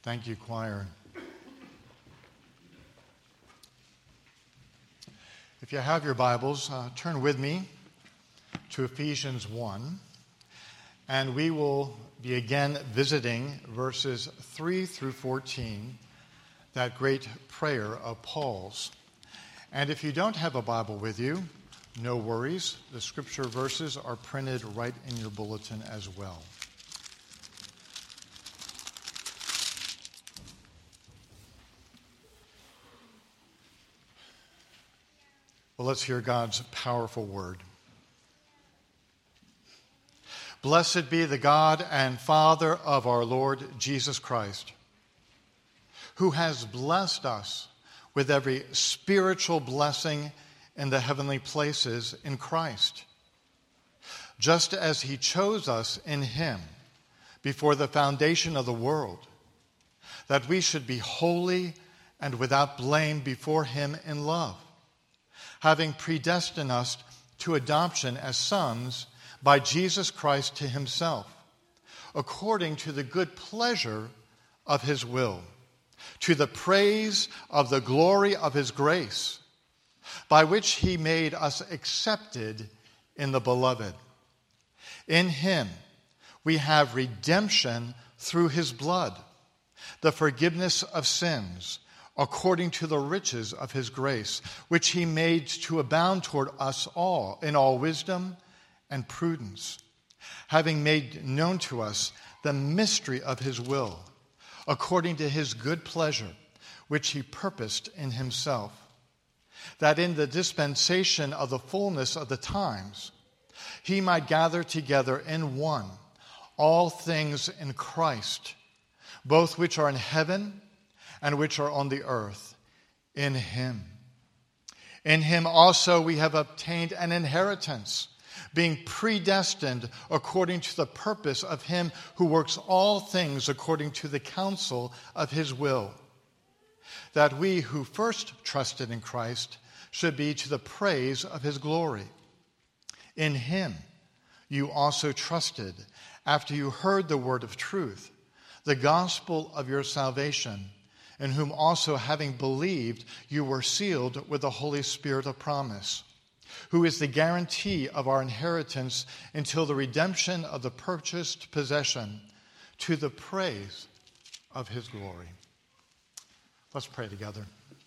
Thank you, choir. If you have your Bibles, turn with me to Ephesians 1, and we will be again visiting verses 3 through 14, that great prayer of Paul's. And if you don't have a Bible with you, no worries. The scripture verses are printed right in your bulletin as well. Well, let's hear God's powerful word. Blessed be the God and Father of our Lord Jesus Christ, who has blessed us with every spiritual blessing in the heavenly places in Christ, just as he chose us in him before the foundation of the world, that we should be holy and without blame before him in love, having predestined us to adoption as sons by Jesus Christ to himself, according to the good pleasure of his will, to the praise of the glory of his grace, by which he made us accepted in the beloved. In him we have redemption through his blood, the forgiveness of sins, according to the riches of his grace, which he made to abound toward us all in all wisdom and prudence, having made known to us the mystery of his will, according to his good pleasure, which he purposed in himself, that in the dispensation of the fullness of the times he might gather together in one all things in Christ, both which are in heaven and which are on the earth, in him. In him also we have obtained an inheritance, being predestined according to the purpose of him who works all things according to the counsel of his will, that we who first trusted in Christ should be to the praise of his glory. In him you also trusted, after you heard the word of truth, the gospel of your salvation, in whom also, having believed, you were sealed with the Holy Spirit of promise, who is the guarantee of our inheritance until the redemption of the purchased possession, to the praise of his glory. Let's pray together.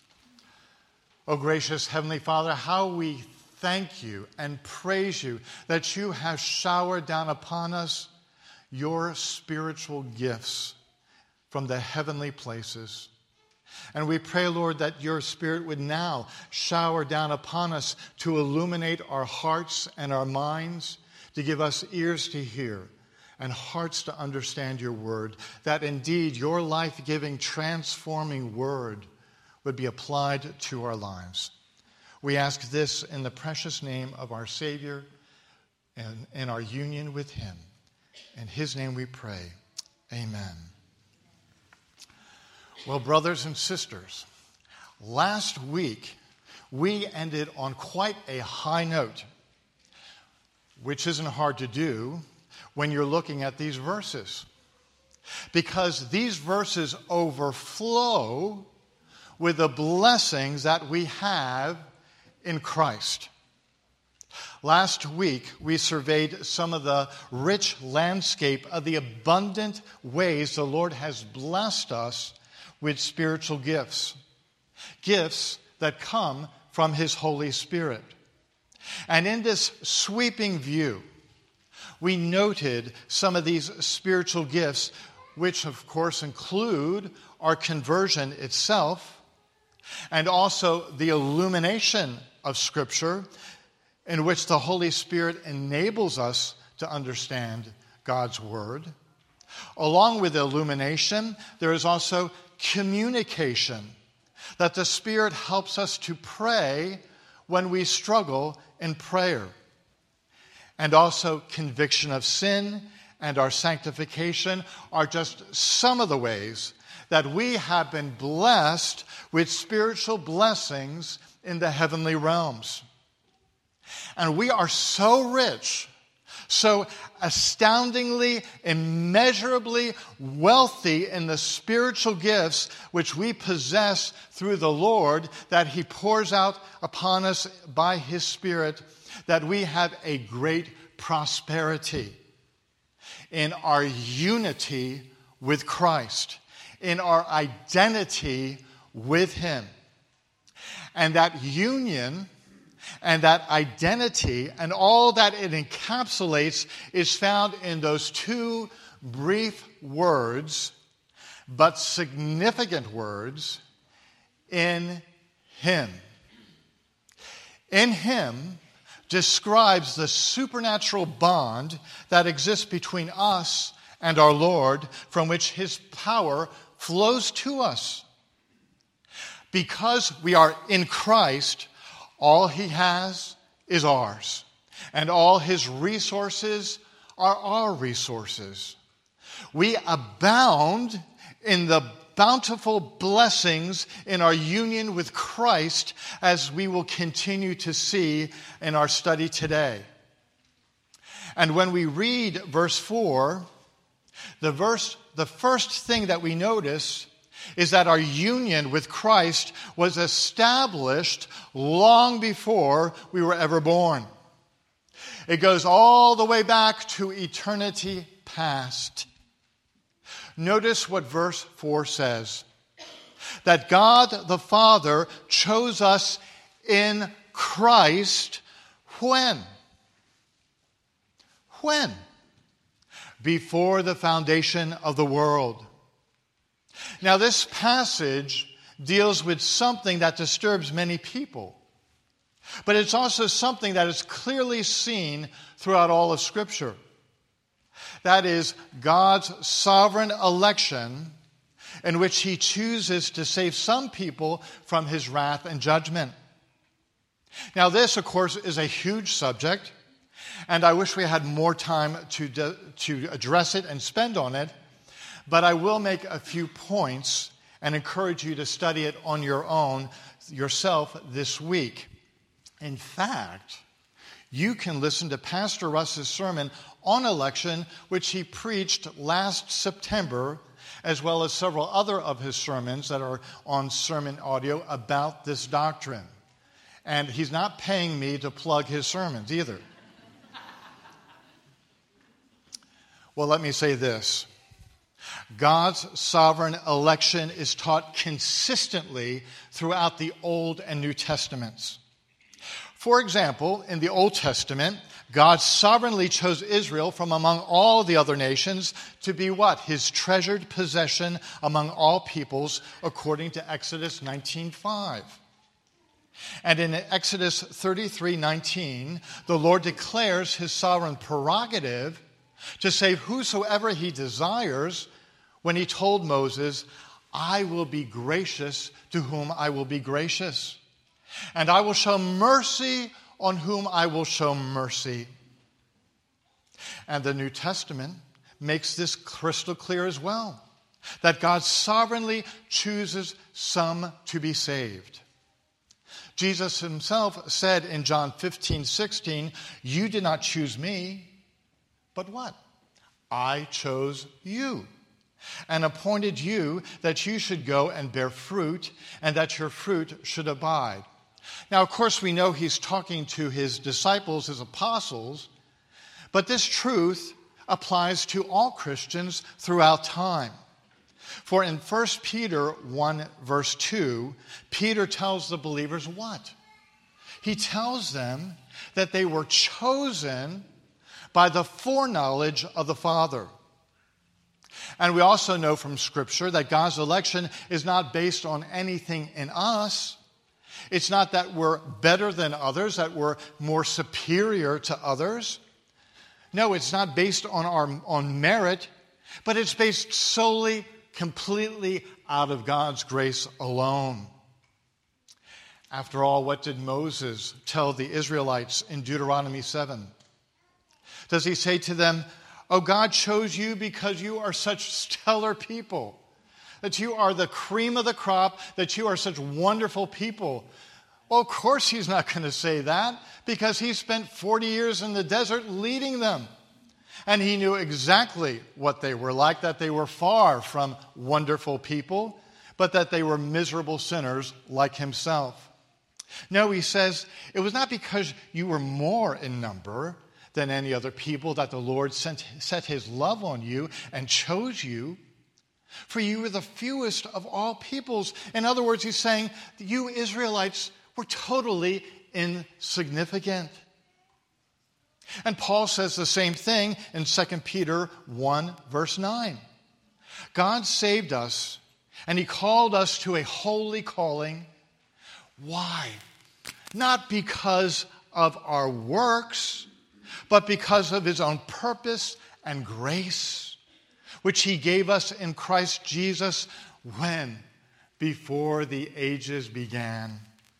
O gracious Heavenly Father, how we thank you and praise you that you have showered down upon us your spiritual gifts from the heavenly places. And we pray, Lord, that your Spirit would now shower down upon us to illuminate our hearts and our minds, to give us ears to hear and hearts to understand your word, that indeed your life-giving, transforming word would be applied to our lives. We ask this in the precious name of our Savior and in our union with him. In his name we pray. Amen. Well, brothers and sisters, last week we ended on quite a high note, which isn't hard to do when you're looking at these verses, because these verses overflow with the blessings that we have in Christ. Last week, we surveyed some of the rich landscape of the abundant ways the Lord has blessed us with spiritual gifts, gifts that come from his Holy Spirit. And in this sweeping view, we noted some of these spiritual gifts, which of course include our conversion itself, and also the illumination of Scripture, in which the Holy Spirit enables us to understand God's Word. Along with illumination, there is also communication, that the Spirit helps us to pray when we struggle in prayer. And also conviction of sin and our sanctification are just some of the ways that we have been blessed with spiritual blessings in the heavenly realms. And we are so rich so astoundingly, immeasurably wealthy in the spiritual gifts which we possess through the Lord, that he pours out upon us by his Spirit, that we have a great prosperity in our unity with Christ, in our identity with him. And that union and that identity and all that it encapsulates is found in those two brief words, but significant words, in him. In him describes the supernatural bond that exists between us and our Lord, from which his power flows to us. Because we are in Christ, all he has is ours, and all his resources are our resources. We abound in the bountiful blessings in our union with Christ, as we will continue to see in our study today. And when we read verse 4, the first thing that we notice is that our union with Christ was established long before we were ever born. It goes all the way back to eternity past. Notice what verse 4 says. That God the Father chose us in Christ when? When? Before the foundation of the world. Now, this passage deals with something that disturbs many people. But it's also something that is clearly seen throughout all of Scripture. That is God's sovereign election, in which he chooses to save some people from his wrath and judgment. Now, this, of course, is a huge subject, and I wish we had more time to address it and spend on it. But I will make a few points and encourage you to study it on your own yourself this week. In fact, you can listen to Pastor Russ's sermon on election, which he preached last September, as well as several other of his sermons that are on sermon audio about this doctrine. And he's not paying me to plug his sermons either. Well, let me say this. God's sovereign election is taught consistently throughout the Old and New Testaments. For example, in the Old Testament, God sovereignly chose Israel from among all the other nations to be what? His treasured possession among all peoples, according to Exodus 19:5. And in Exodus 33:19, the Lord declares his sovereign prerogative to save whosoever he desires, when he told Moses, I will be gracious to whom I will be gracious, and I will show mercy on whom I will show mercy. And the New Testament makes this crystal clear as well, that God sovereignly chooses some to be saved. Jesus himself said in John 15:16, you did not choose me, but what? I chose you and appointed you that you should go and bear fruit, and that your fruit should abide. Now, of course, we know he's talking to his disciples, his apostles, but this truth applies to all Christians throughout time. For in 1 Peter 1, verse 2, Peter tells the believers what? He tells them that they were chosen by the foreknowledge of the Father. And we also know from Scripture that God's election is not based on anything in us. It's not that we're better than others, that we're more superior to others. No, it's not based on merit, but it's based solely, completely out of God's grace alone. After all, what did Moses tell the Israelites in Deuteronomy 7? Does he say to them, oh, God chose you because you are such stellar people, that you are the cream of the crop, that you are such wonderful people? Well, of course he's not going to say that, because he spent 40 years in the desert leading them. And he knew exactly what they were like, that they were far from wonderful people, but that they were miserable sinners like himself. No, he says, it was not because you were more in number than any other people that the Lord set his love on you and chose you. For you were the fewest of all peoples. In other words, he's saying, you Israelites were totally insignificant. And Paul says the same thing in 2 Peter 1, verse 9. God saved us, and he called us to a holy calling. Why? Not because of our works, but because of his own purpose and grace, which he gave us in Christ Jesus when? Before the ages began.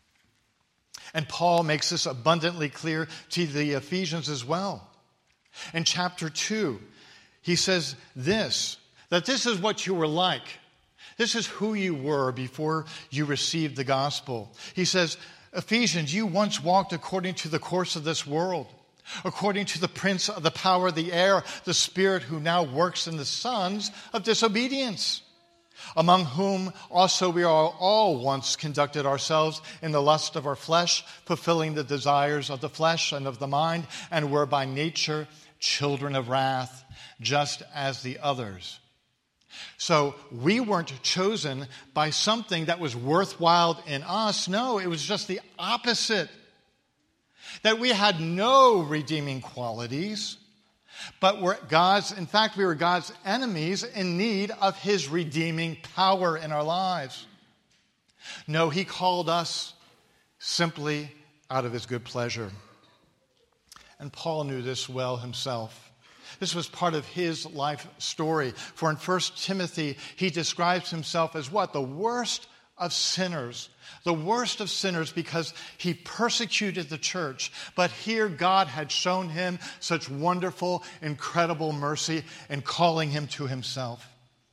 And Paul makes this abundantly clear to the Ephesians as well. In chapter 2, he says this, that this is what you were like. This is who you were before you received the gospel. He says, Ephesians, you once walked according to the course of this world, according to the prince of the power of the air, the spirit who now works in the sons of disobedience, among whom also we all once conducted ourselves in the lust of our flesh, fulfilling the desires of the flesh and of the mind, and were by nature children of wrath, just as the others. So we weren't chosen by something that was worthwhile in us. No, it was just the opposite. That we had no redeeming qualities, but we were God's enemies in need of his redeeming power in our lives. No, he called us simply out of his good pleasure. And Paul knew this well himself. This was part of his life story. For in 1 Timothy, he describes himself as what? The worst of sinners. The worst of sinners because he persecuted the church. But here God had shown him such wonderful, incredible mercy in calling him to himself.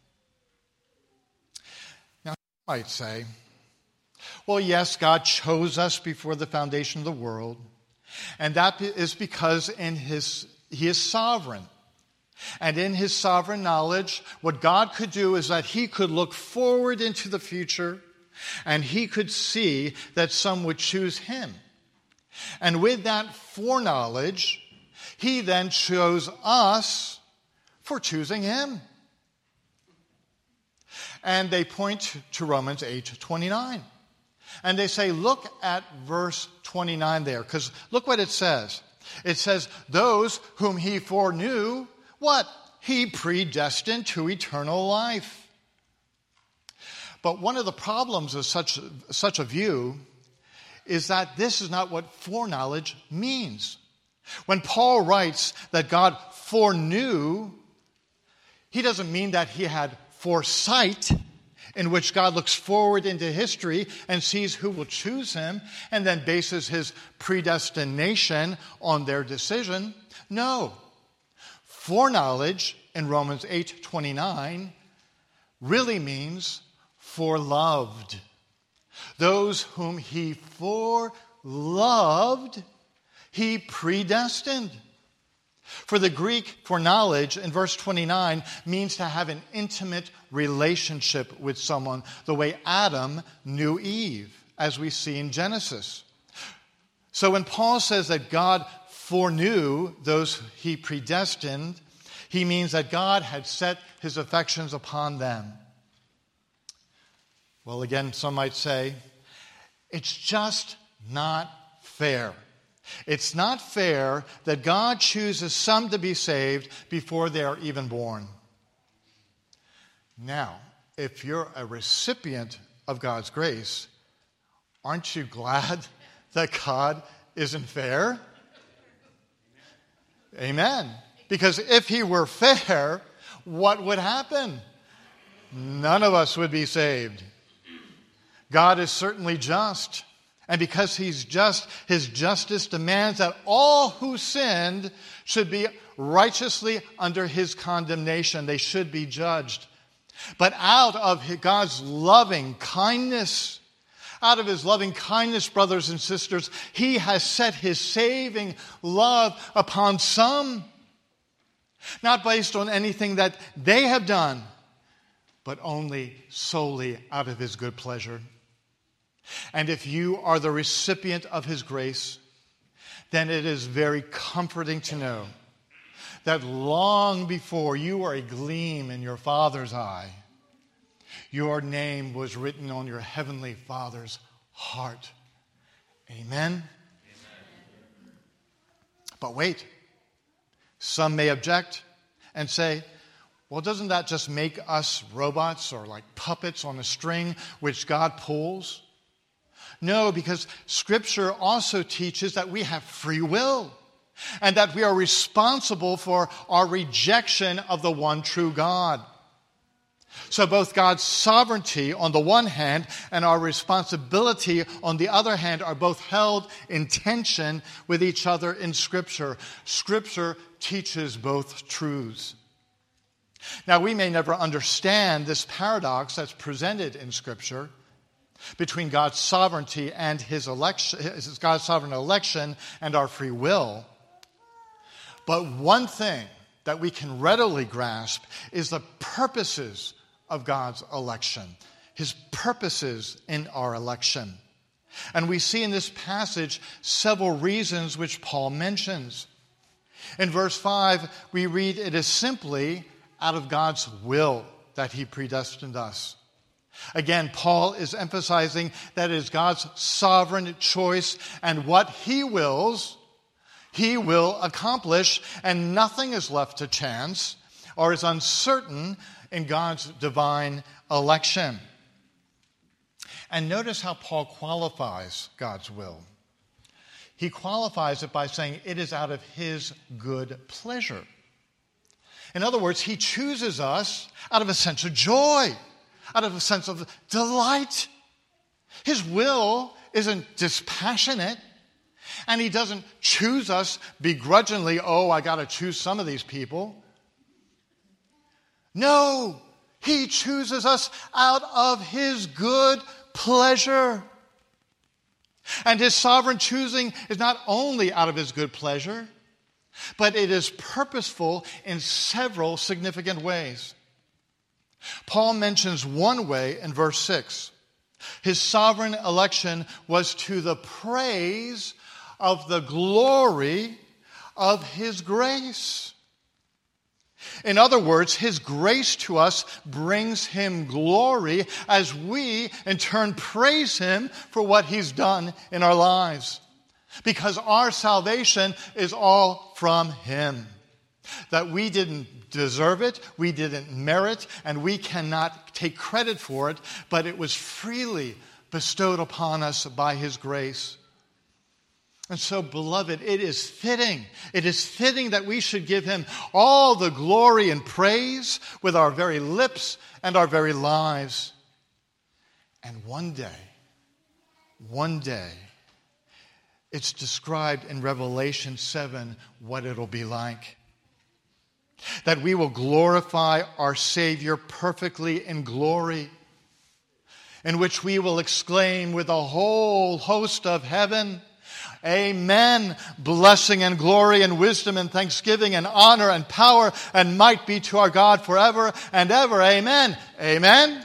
Now, you might say, well, yes, God chose us before the foundation of the world. And that is because he is sovereign. And in his sovereign knowledge, what God could do is that he could look forward into the future and he could see that some would choose him. And with that foreknowledge, he then chose us for choosing him. And they point to Romans 8:29. And they say, look at verse 29 there, because look what it says. It says, those whom he foreknew, what? He predestined to eternal life. But one of the problems of such a view is that this is not what foreknowledge means. When Paul writes that God foreknew, he doesn't mean that he had foresight, in which God looks forward into history and sees who will choose him and then bases his predestination on their decision. No. Foreknowledge in Romans 8:29 really means foreloved. Those whom he foreloved, he predestined. For the Greek foreknowledge in verse 29 means to have an intimate relationship with someone, the way Adam knew Eve, as we see in Genesis. So when Paul says that God foreknew those he predestined, he means that God had set his affections upon them. Well, again, some might say, it's just not fair. It's not fair that God chooses some to be saved before they are even born. Now, if you're a recipient of God's grace, aren't you glad that God isn't fair? Amen. Because if he were fair, what would happen? None of us would be saved. God is certainly just. And because he's just, his justice demands that all who sinned should be righteously under his condemnation. They should be judged. But out of God's loving kindness, Out of his loving kindness, brothers and sisters, he has set his saving love upon some, not based on anything that they have done, but only solely out of his good pleasure. And if you are the recipient of his grace, then it is very comforting to know that long before you were a gleam in your Father's eye, your name was written on your heavenly Father's heart. Amen? Amen. But wait, some may object and say, well, doesn't that just make us robots or like puppets on a string which God pulls? No, because Scripture also teaches that we have free will and that we are responsible for our rejection of the one true God. So both God's sovereignty on the one hand and our responsibility on the other hand are both held in tension with each other in Scripture. Scripture teaches both truths. Now, we may never understand this paradox that's presented in Scripture between God's sovereignty and his election, God's sovereign election and our free will. But one thing that we can readily grasp is the purposes of God's election, his purposes in our election. And we see in this passage several reasons which Paul mentions. In verse 5, we read, it is simply out of God's will that he predestined us. Again, Paul is emphasizing that it is God's sovereign choice, and what he wills, he will accomplish, and nothing is left to chance or is uncertain in God's divine election. And notice how Paul qualifies God's will. He qualifies it by saying it is out of his good pleasure. In other words, he chooses us out of a sense of joy, out of a sense of delight. His will isn't dispassionate, and he doesn't choose us begrudgingly, oh, I got to choose some of these people. No, he chooses us out of his good pleasure. And his sovereign choosing is not only out of his good pleasure, but it is purposeful in several significant ways. Paul mentions one way in verse 6. His sovereign election was to the praise of the glory of his grace. In other words, his grace to us brings him glory as we, in turn, praise him for what he's done in our lives. Because our salvation is all from him. That we didn't deserve it, we didn't merit, and we cannot take credit for it, but it was freely bestowed upon us by his grace. And so, beloved, it is fitting that we should give him all the glory and praise with our very lips and our very lives. And one day, it's described in Revelation 7 what it'll be like. That we will glorify our Savior perfectly in glory, in which we will exclaim with a whole host of heaven, Amen. Blessing and glory and wisdom and thanksgiving and honor and power and might be to our God forever and ever. Amen. Amen.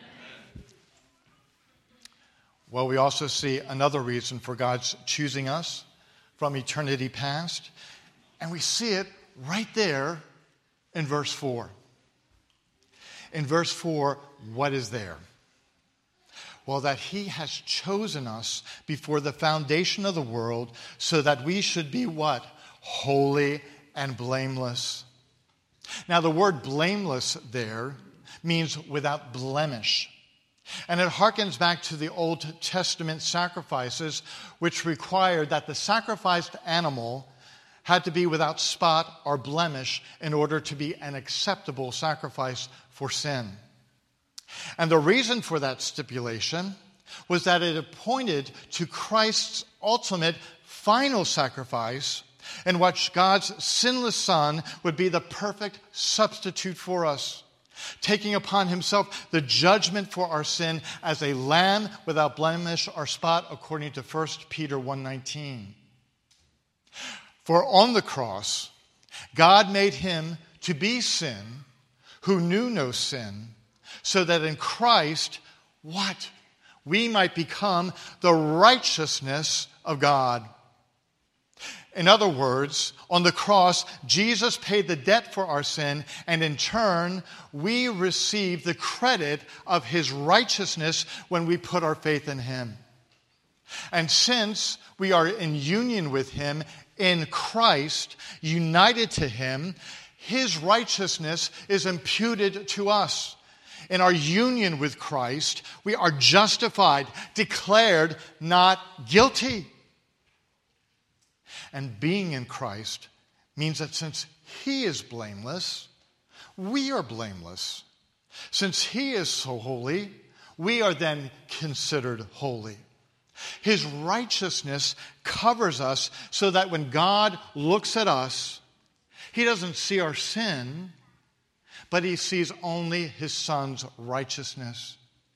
Well, we also see another reason for God's choosing us from eternity past. And we see it right there in verse 4. In verse 4, what is there? Well, that he has chosen us before the foundation of the world so that we should be what? Holy and blameless. Now, the word blameless there means without blemish. And it harkens back to the Old Testament sacrifices, which required that the sacrificed animal had to be without spot or blemish in order to be an acceptable sacrifice for sin. And the reason for that stipulation was that it pointed to Christ's ultimate final sacrifice, in which God's sinless Son would be the perfect substitute for us. taking upon himself the judgment for our sin as a lamb without blemish or spot, according to 1 Peter 1:19. For on the cross, God made him to be sin who knew no sin, so that in Christ, what? We might become the righteousness of God. In other words, on the cross, Jesus paid the debt for our sin, and in turn, we receive the credit of his righteousness when we put our faith in him. And since we are in union with him in Christ, united to him, his righteousness is imputed to us. In our union with Christ, we are justified, declared not guilty. And being in Christ means that since he is blameless, we are blameless. Since he is so holy, we are then considered holy. His righteousness covers us so that when God looks at us, he doesn't see our sin, but he sees only his Son's righteousness.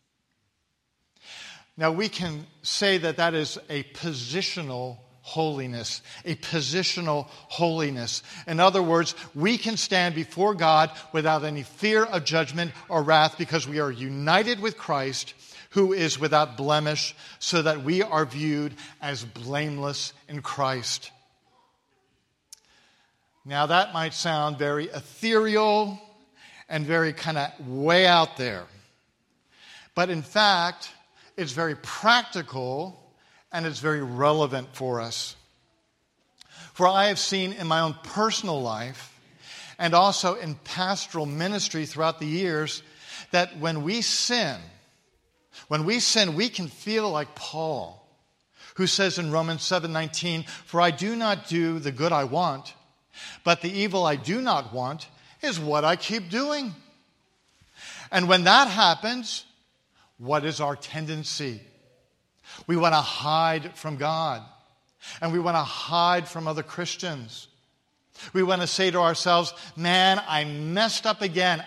Now we can say that that is a positional holiness, a positional holiness. In other words, we can stand before God without any fear of judgment or wrath because we are united with Christ, who is without blemish, so that we are viewed as blameless in Christ. Now that might sound very ethereal and very kind of way out there. But in fact, it's very practical and it's very relevant for us. For I have seen in my own personal life and also in pastoral ministry throughout the years that when we sin, we can feel like Paul, who says in Romans 7:19, "For I do not do the good I want, but the evil I do not want is what I keep doing." And when that happens, what is our tendency? We want to hide from God. And we want to hide from other Christians. We want to say to ourselves, man, I messed up again.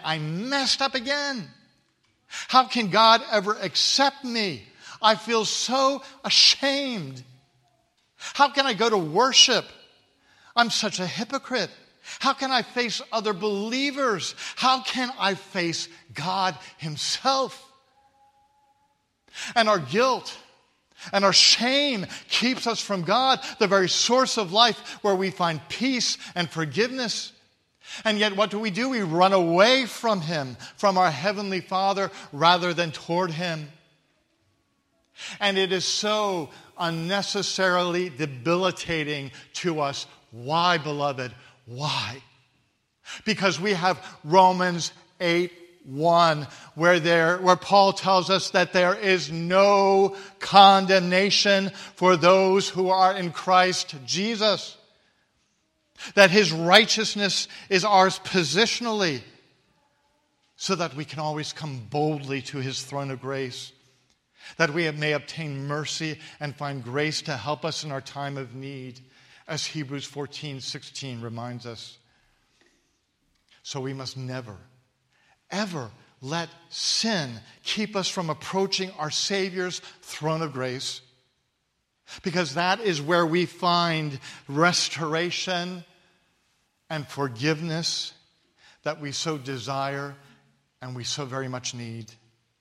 How can God ever accept me? I feel so ashamed. How can I go to worship? I'm such a hypocrite. How can I face other believers? How can I face God himself? And our guilt and our shame keeps us from God, the very source of life where we find peace and forgiveness. And yet what do? We run away from him, from our Heavenly Father, rather than toward him. And it is so unnecessarily debilitating to us. Why, beloved? Why? Because we have Romans 8:1, where Paul tells us that there is no condemnation for those who are in Christ Jesus. That his righteousness is ours positionally, so that we can always come boldly to his throne of grace, that we may obtain mercy and find grace to help us in our time of need, as Hebrews 14:16 reminds us. So we must never, ever let sin keep us from approaching our Savior's throne of grace, because that is where we find restoration and forgiveness that we so desire and we so very much need.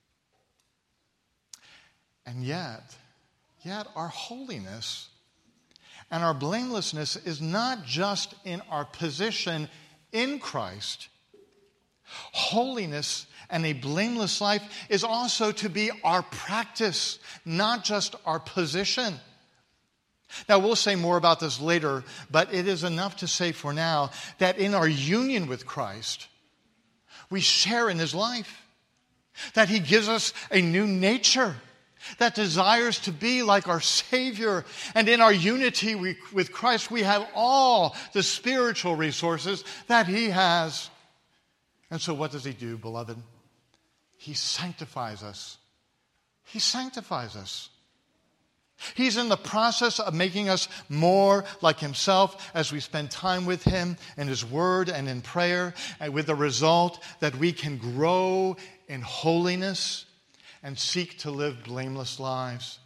And yet our holiness and our blamelessness is not just in our position in Christ. Holiness and a blameless life is also to be our practice, not just our position. Now, we'll say more about this later, but it is enough to say for now that in our union with Christ, we share in his life, that he gives us a new nature that desires to be like our Savior. And in our unity with Christ, we have all the spiritual resources that he has. And so what does he do, beloved? He sanctifies us. He sanctifies us. He's in the process of making us more like himself as we spend time with him in his word and in prayer, and with the result that we can grow in holiness and seek to live blameless lives.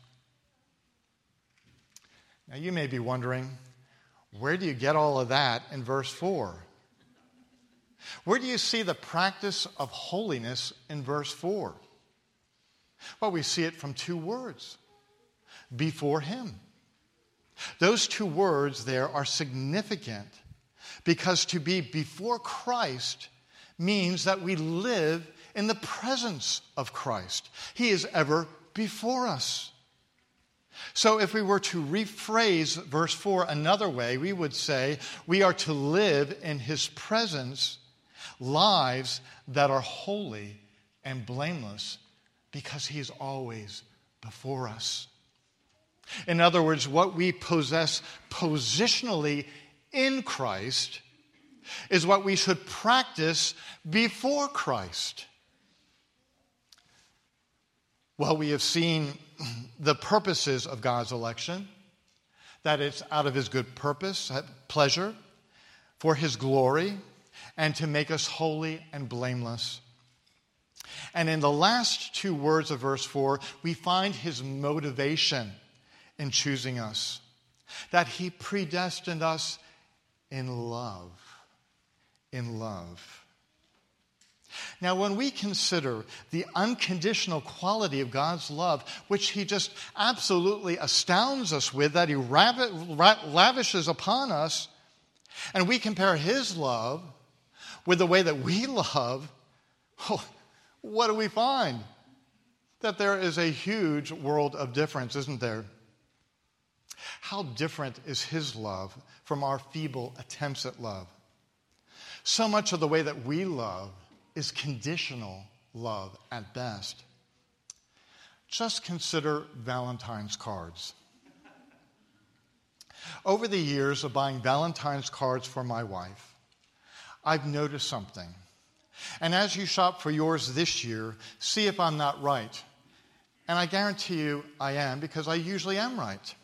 Now you may be wondering, where do you get all of that in verse 4? Where do you see the practice of holiness in verse 4? Well, we see it from two words. Before him. Those two words there are significant because to be before Christ means that we live in the presence of Christ. He is ever before us. So if we were to rephrase verse 4 another way, we would say we are to live in his presence lives that are holy and blameless because he is always before us. In other words, what we possess positionally in Christ is what we should practice before Christ. Well, we have seen the purposes of God's election, that it's out of his good purpose, pleasure, for his glory, and to make us holy and blameless. And in the last two words of verse 4, we find his motivation in choosing us, that he predestined us in love. In love. Now, when we consider the unconditional quality of God's love, which he just absolutely astounds us with, that he lavishes upon us, and we compare his love with the way that we love, what do we find? That there is a huge world of difference, isn't there? How different is his love from our feeble attempts at love? So much of the way that we love is conditional love at best. Just consider Valentine's cards. Over the years of buying Valentine's cards for my wife, I've noticed something. And as you shop for yours this year, see if I'm not right. And I guarantee you I am, because I usually am right.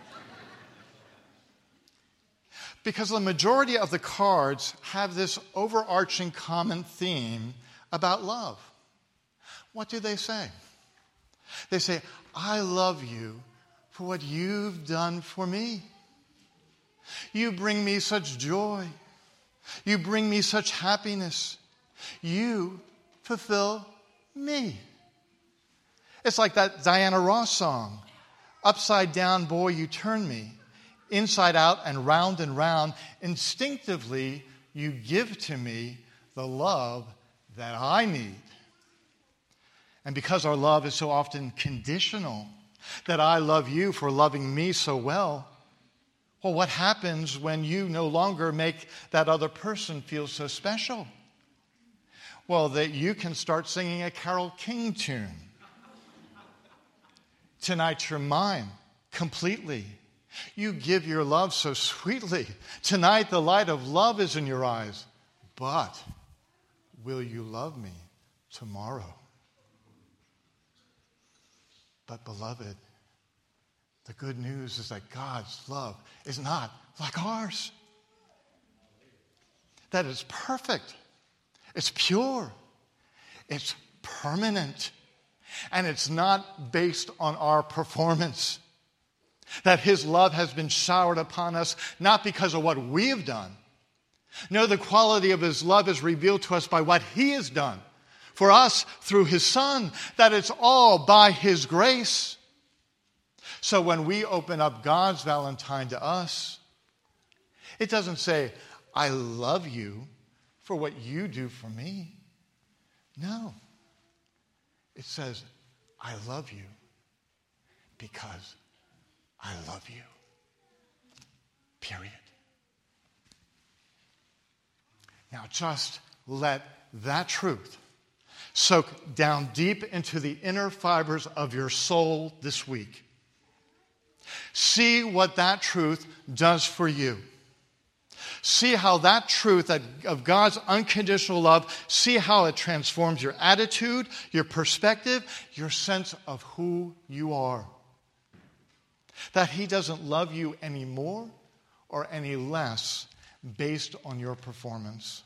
Because the majority of the cards have this overarching common theme about love. What do they say? They say, I love you for what you've done for me. You bring me such joy. You bring me such happiness. You fulfill me. It's like that Diana Ross song, Upside Down, Boy, You Turn Me. Inside out and round, instinctively you give to me the love that I need. And because our love is so often conditional, that I love you for loving me so well, well, what happens when you no longer make that other person feel so special? Well, that you can start singing a Carole King tune. Tonight you're mine completely. You give your love so sweetly. Tonight the light of love is in your eyes. But will you love me tomorrow? But beloved, the good news is that God's love is not like ours. That it's perfect. It's pure. It's permanent. And it's not based on our performance. That his love has been showered upon us not because of what we have done. No, the quality of his love is revealed to us by what he has done for us through his Son, that it's all by his grace. So when we open up God's Valentine to us, it doesn't say, I love you for what you do for me. No. It says, I love you because I love you. Period. Now just let that truth soak down deep into the inner fibers of your soul this week. See what that truth does for you. See how that truth of God's unconditional love, see how it transforms your attitude, your perspective, your sense of who you are. that he doesn't love you any more or any less based on your performance.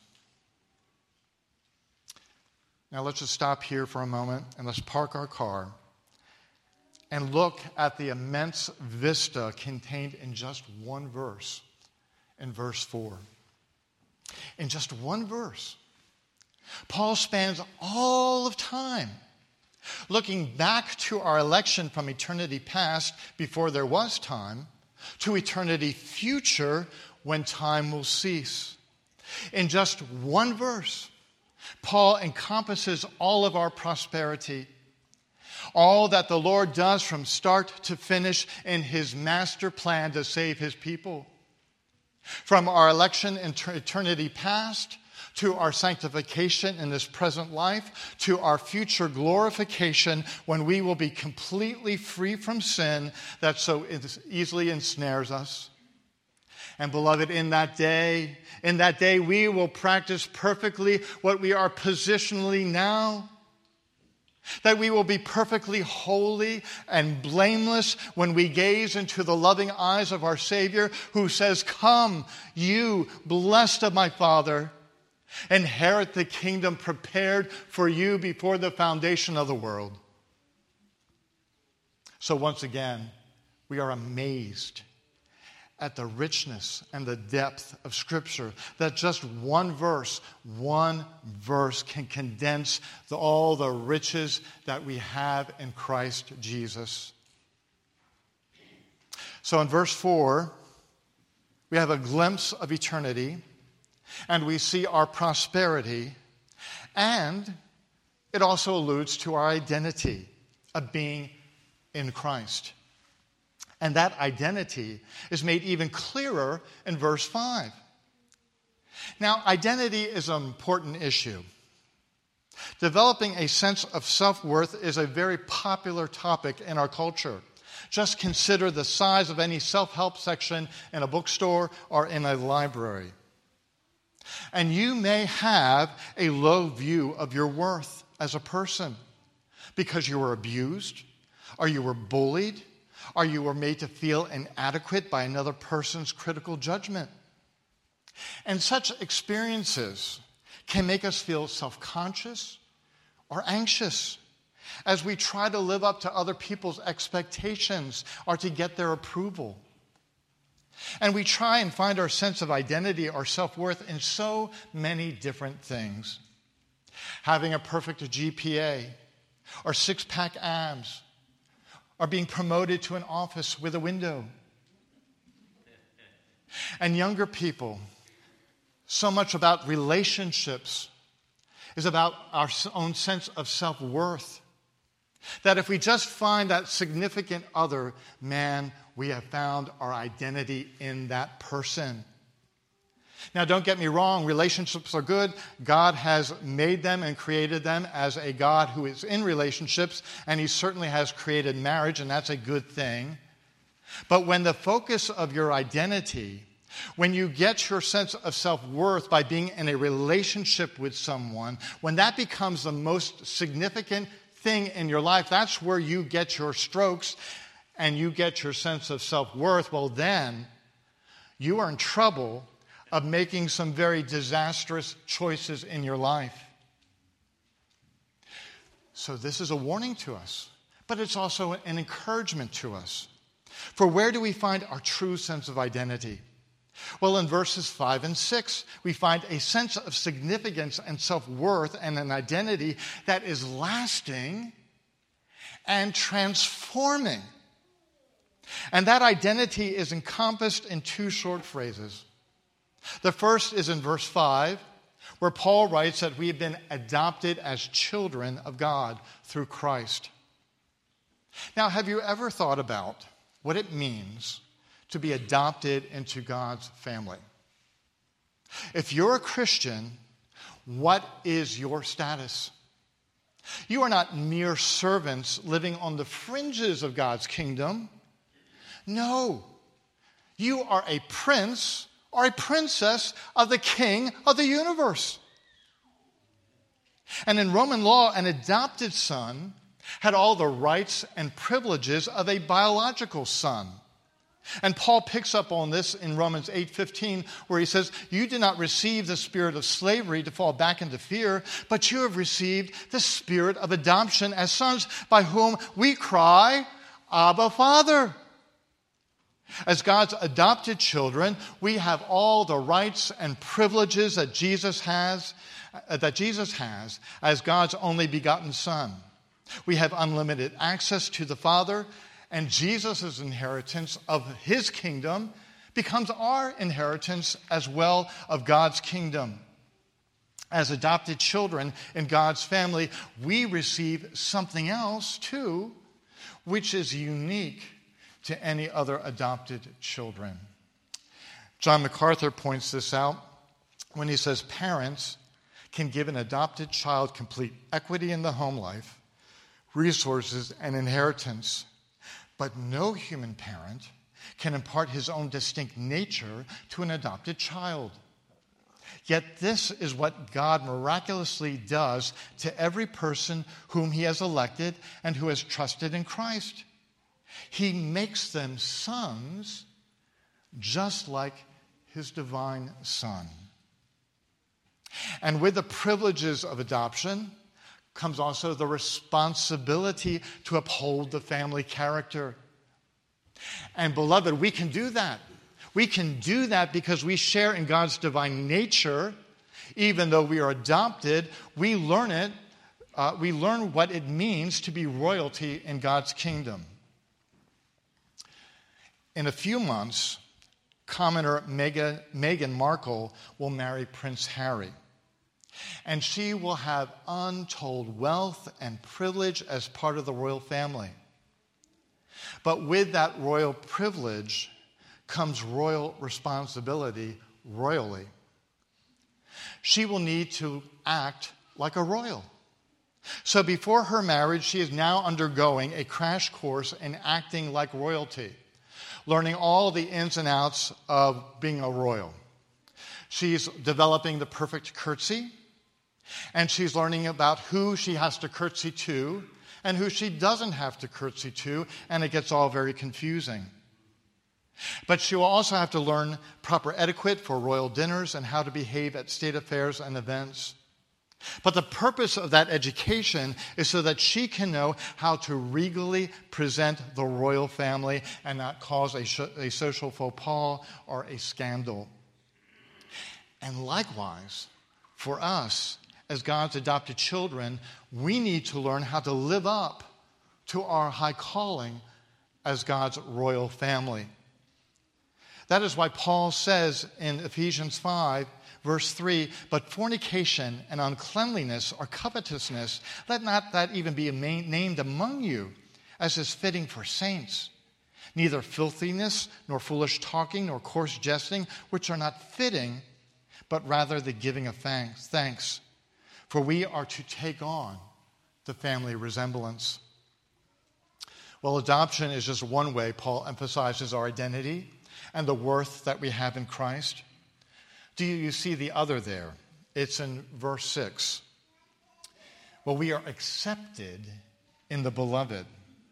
Now let's just stop here for a moment and let's park our car and look at the immense vista contained in just one verse, in verse 4. In just one verse, Paul spans all of time looking back to our election from eternity past, before there was time, to eternity future, when time will cease. In just one verse, Paul encompasses all of our prosperity, all that the Lord does from start to finish in his master plan to save his people. From our election in eternity past, to our sanctification in this present life, to our future glorification when we will be completely free from sin that so easily ensnares us. And beloved, in that day we will practice perfectly what we are positionally now. That we will be perfectly holy and blameless when we gaze into the loving eyes of our Savior, who says, "Come, you blessed of my Father, inherit the kingdom prepared for you before the foundation of the world." So once again, we are amazed at the richness and the depth of Scripture, that just one verse can condense all the riches that we have in Christ Jesus. So in verse 4, we have a glimpse of eternity, and we see our prosperity, and it also alludes to our identity of being in Christ. And that identity is made even clearer in verse 5. Now, identity is an important issue. Developing a sense of self-worth is a very popular topic in our culture. Just consider the size of any self-help section in a bookstore or in a library. And you may have a low view of your worth as a person because you were abused, or you were bullied, or you were made to feel inadequate by another person's critical judgment. And such experiences can make us feel self-conscious or anxious as we try to live up to other people's expectations or to get their approval. And we try and find our sense of identity or self-worth in so many different things. Having a perfect GPA, or six-pack abs, or being promoted to an office with a window. And younger people, so much about relationships is about our own sense of self-worth. That if we just find that significant other, man, we have found our identity in that person. Now, don't get me wrong, relationships are good. God has made them and created them as a God who is in relationships, and he certainly has created marriage, and that's a good thing. But when the focus of your identity, when you get your sense of self-worth by being in a relationship with someone, when that becomes the most significant thing in your life, that's where you get your strokes and you get your sense of self-worth, well then, you are in trouble of making some very disastrous choices in your life. So this is a warning to us, but it's also an encouragement to us. For where do we find our true sense of identity? Well, in verses 5 and 6, we find a sense of significance and self-worth and an identity that is lasting and transforming. And that identity is encompassed in two short phrases. The first is in verse 5, where Paul writes that we have been adopted as children of God through Christ. Now, have you ever thought about what it means to be adopted into God's family? If you're a Christian, what is your status? You are not mere servants living on the fringes of God's kingdom. No, you are a prince or a princess of the King of the universe. And in Roman law, an adopted son had all the rights and privileges of a biological son. And Paul picks up on this in Romans 8:15, where he says, you did not receive the spirit of slavery to fall back into fear, but you have received the spirit of adoption as sons, by whom we cry, Abba, Father. As God's adopted children, we have all the rights and privileges that Jesus has as God's only begotten Son. We have unlimited access to the Father, and Jesus' inheritance of his kingdom becomes our inheritance as well of God's kingdom. As adopted children in God's family, we receive something else too, which is unique to any other adopted children. John MacArthur points this out when he says parents can give an adopted child complete equity in the home life, resources, and inheritance, but no human parent can impart his own distinct nature to an adopted child. Yet this is what God miraculously does to every person whom he has elected and who has trusted in Christ. He makes them sons just like his divine Son. And with the privileges of adoption comes also the responsibility to uphold the family character. And beloved, we can do that. We can do that because we share in God's divine nature. Even though we are adopted, we learn it. We learn what it means to be royalty in God's kingdom. In a few months, commoner Meghan Markle will marry Prince Harry. And she will have untold wealth and privilege as part of the royal family. But with that royal privilege comes royal responsibility royally. She will need to act like a royal. So before her marriage, she is now undergoing a crash course in acting like royalty, learning all the ins and outs of being a royal. She's developing the perfect curtsy, and she's learning about who she has to curtsy to and who she doesn't have to curtsy to, and it gets all very confusing. But she will also have to learn proper etiquette for royal dinners and how to behave at state affairs and events. But the purpose of that education is so that she can know how to regally present the royal family and not cause a social faux pas or a scandal. And likewise, for us, as God's adopted children, we need to learn how to live up to our high calling as God's royal family. That is why Paul says in Ephesians 5, verse 3, but fornication and uncleanliness or covetousness, let not that even be named among you, as is fitting for saints. Neither filthiness, nor foolish talking, nor coarse jesting, which are not fitting, but rather the giving of thanks. For we are to take on the family resemblance. Well, adoption is just one way Paul emphasizes our identity and the worth that we have in Christ. Do you see the other there? It's in verse 6. Well, we are accepted in the beloved.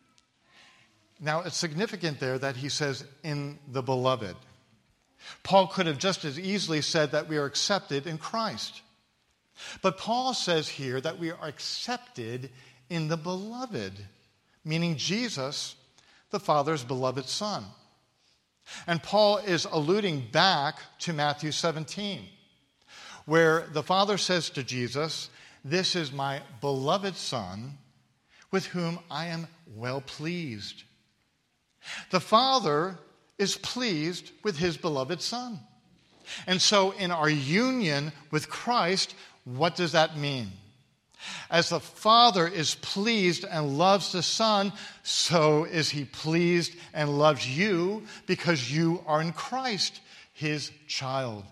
Now, it's significant there that he says, in the beloved. Paul could have just as easily said that we are accepted in Christ. But Paul says here that we are accepted in the beloved, meaning Jesus, the Father's beloved Son. And Paul is alluding back to Matthew 17, where the Father says to Jesus, this is my beloved Son, with whom I am well pleased. The Father is pleased with his beloved Son. And so in our union with Christ, what does that mean? As the Father is pleased and loves the Son, so is he pleased and loves you because you are in Christ, his child.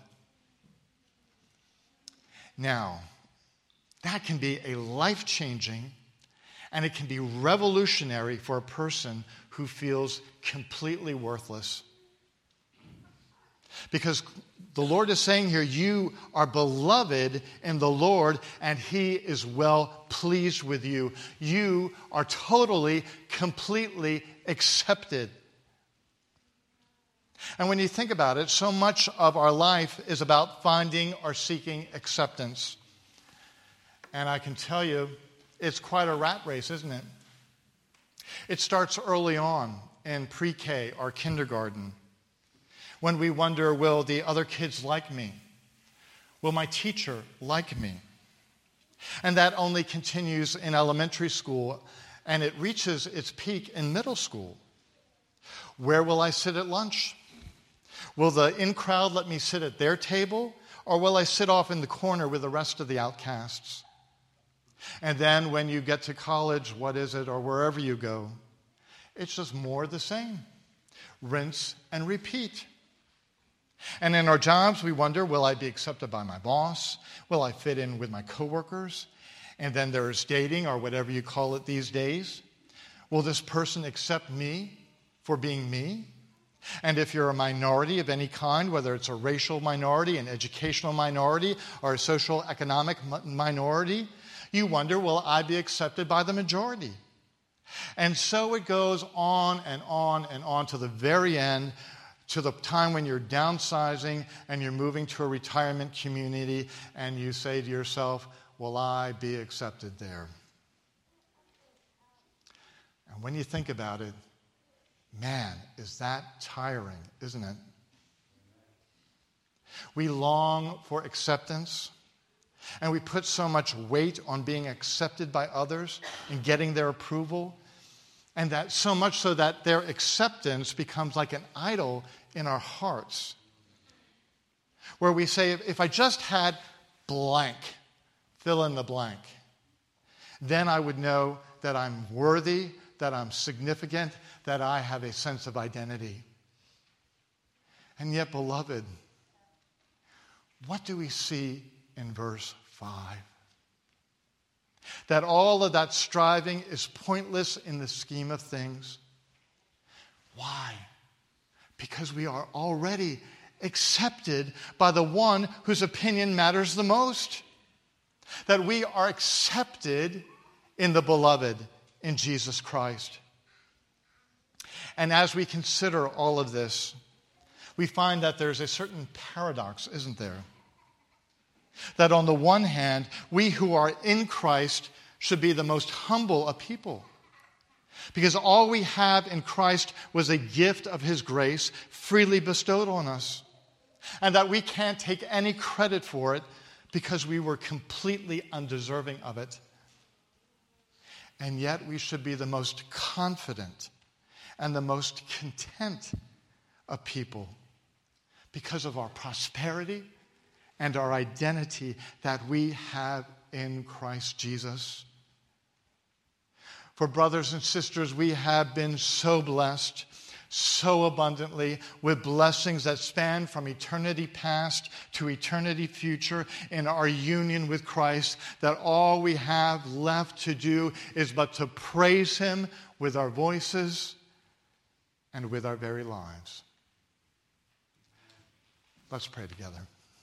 Now, that can be a life-changing and it can be revolutionary for a person who feels completely worthless. Because the Lord is saying here, you are beloved in the Lord, and he is well pleased with you. You are totally, completely accepted. And when you think about it, so much of our life is about finding or seeking acceptance. And I can tell you, it's quite a rat race, isn't it? It starts early on in pre-K or kindergarten, when we wonder, will the other kids like me? Will my teacher like me? And that only continues in elementary school, and it reaches its peak in middle school. Where will I sit at lunch? Will the in-crowd let me sit at their table, or will I sit off in the corner with the rest of the outcasts? And then when you get to college, what is it, or wherever you go? It's just more the same. Rinse and repeat. And in our jobs, we wonder, will I be accepted by my boss? Will I fit in with my coworkers? And then there's dating, or whatever you call it these days. Will this person accept me for being me? And if you're a minority of any kind, whether it's a racial minority, an educational minority, or a social economic minority, you wonder, will I be accepted by the majority? And so it goes on and on and on to the very end, to the time when you're downsizing and you're moving to a retirement community, and you say to yourself, will I be accepted there? And when you think about it, man, is that tiring, isn't it? We long for acceptance, and we put so much weight on being accepted by others and getting their approval, and that so much so that their acceptance becomes like an idol in our hearts, where we say, if I just had blank, fill in the blank, then I would know that I'm worthy, that I'm significant, that I have a sense of identity. And yet, beloved, what do we see in verse 5? That all of that striving is pointless in the scheme of things. Why? Because we are already accepted by the one whose opinion matters the most. That we are accepted in the beloved, in Jesus Christ. And as we consider all of this, we find that there's a certain paradox, isn't there? That on the one hand, we who are in Christ should be the most humble of people. Because all we have in Christ was a gift of His grace freely bestowed on us. And that we can't take any credit for it because we were completely undeserving of it. And yet we should be the most confident and the most content of people because of our prosperity and our identity that we have in Christ Jesus. For brothers and sisters, we have been so blessed, so abundantly, with blessings that span from eternity past to eternity future in our union with Christ, that all we have left to do is but to praise Him with our voices and with our very lives. Let's pray together.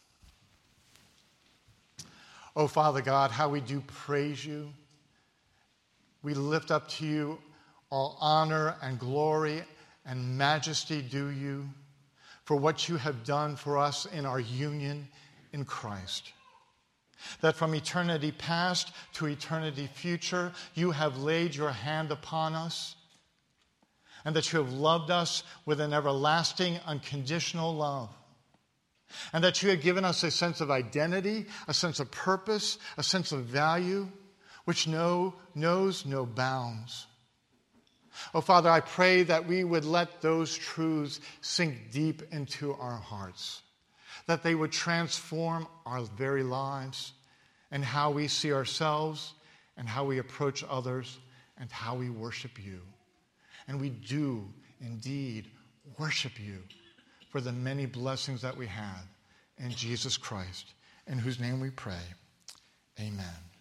Oh, Father God, how we do praise You. We lift up to You all honor and glory and majesty due You for what You have done for us in our union in Christ. That from eternity past to eternity future, You have laid Your hand upon us, and that You have loved us with an everlasting, unconditional love. And that You have given us a sense of identity, a sense of purpose, a sense of value, which knows no bounds. Oh, Father, I pray that we would let those truths sink deep into our hearts, that they would transform our very lives and how we see ourselves and how we approach others and how we worship You. And we do indeed worship You for the many blessings that we have in Jesus Christ, in whose name we pray. Amen.